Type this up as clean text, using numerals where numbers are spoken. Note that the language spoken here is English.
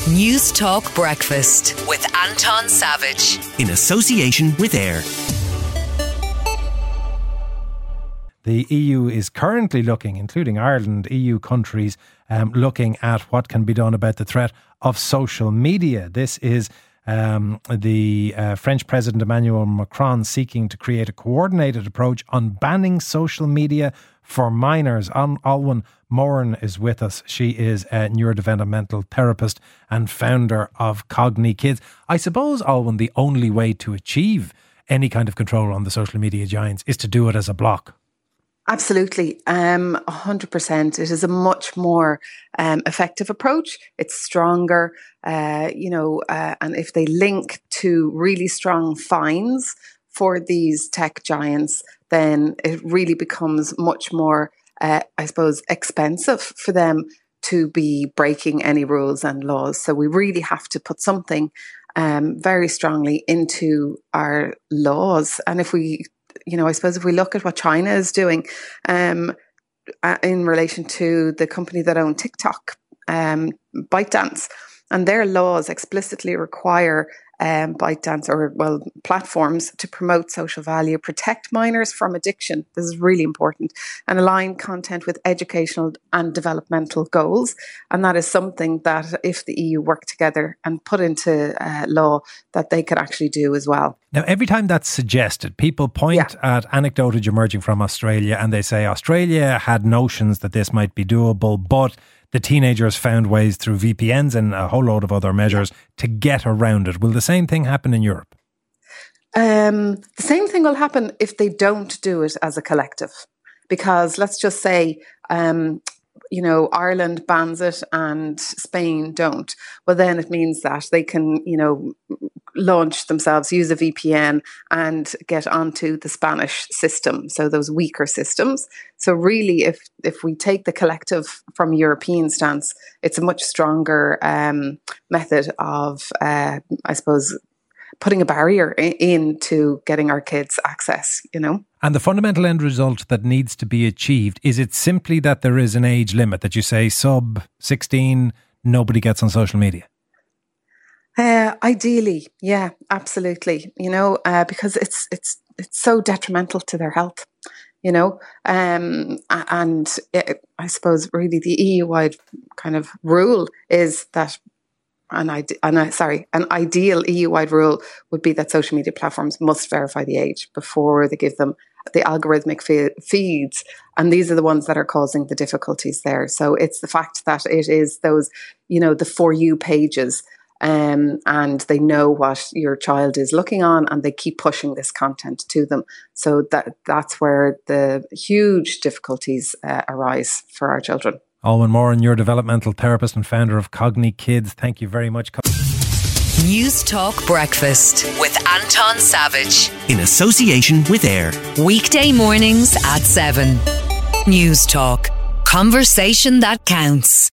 News Talk Breakfast with Anton Savage. In association with AIR. The EU is currently looking, including Ireland, EU countries, looking at what can be done about the threat of social media. This is the French President Emmanuel Macron seeking to create a coordinated approach on banning social media for minors. Alwyn Moran is with us. She is a neurodevelopmental therapist and founder of Cogni Kids. I suppose, Alwyn, the only way to achieve any kind of control on the social media giants is to do it as a block. Absolutely, 100%. It is a much more effective approach. It's stronger, and if they link to really strong fines for these tech giants, then it really becomes much more, expensive for them to be breaking any rules and laws. So we really have to put something very strongly into our laws. And if we if we look at what China is doing in relation to the company that owned TikTok, ByteDance, and their laws explicitly require ByteDance platforms to promote social value, protect minors from addiction. This is really important, and align content with educational and developmental goals. And that is something that if the EU work together and put into law, that they could actually do as well. Now, every time that's suggested, people point at anecdotage emerging from Australia, and they say Australia had notions that this might be doable, but the teenagers found ways through VPNs and a whole load of other measures to get around it. Will the same thing happen in Europe? The same thing will happen if they don't do it as a collective. Because let's just say, Ireland bans it and Spain don't. Well, then it means that they can, launch themselves, use a VPN and get onto the Spanish system. So those weaker systems. So really, if we take the collective from a European stance, it's a much stronger method of, putting a barrier into getting our kids access, And the fundamental end result that needs to be achieved, is it simply that there is an age limit, that you say sub 16, nobody gets on social media? Ideally, yeah, absolutely. Because it's so detrimental to their health, and I suppose really the EU-wide kind of rule is that an ideal EU-wide rule would be that social media platforms must verify the age before they give them the algorithmic feeds. And these are the ones that are causing the difficulties there. So it's the fact that it is those, the For You pages, and they know what your child is looking on, and they keep pushing this content to them. So that's where the huge difficulties arise for our children. Alwyn Moran, your developmental therapist and founder of Cogni Kids. Thank you very much. News Talk Breakfast with Anton Savage. In association with AIR. Weekday mornings at 7. News Talk. Conversation that counts.